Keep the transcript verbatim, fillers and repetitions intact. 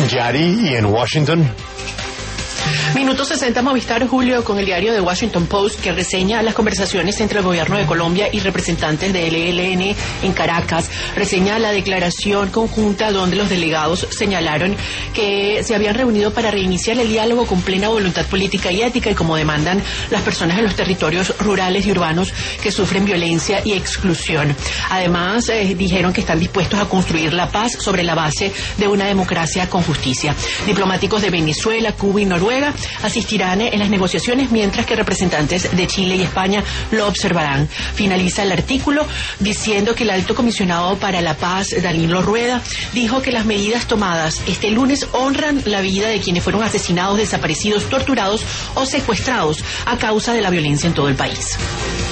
Yari y en Washington. Minuto sesenta Movistar, Julio, con el diario The Washington Post, que reseña las conversaciones entre el gobierno de Colombia y representantes del E L N en Caracas. Reseña la declaración conjunta donde los delegados señalaron que se habían reunido para reiniciar el diálogo con plena voluntad política y ética, y como demandan las personas en los territorios rurales y urbanos que sufren violencia y exclusión. Además, eh, dijeron que están dispuestos a construir la paz sobre la base de una democracia con justicia. Diplomáticos de Venezuela, Cuba y Noruega asistirán en las negociaciones, mientras que representantes de Chile y España lo observarán. Finaliza el artículo diciendo que el alto comisionado para la paz, Danilo Rueda, dijo que las medidas tomadas este lunes honran la vida de quienes fueron asesinados, desaparecidos, torturados o secuestrados a causa de la violencia en todo el país.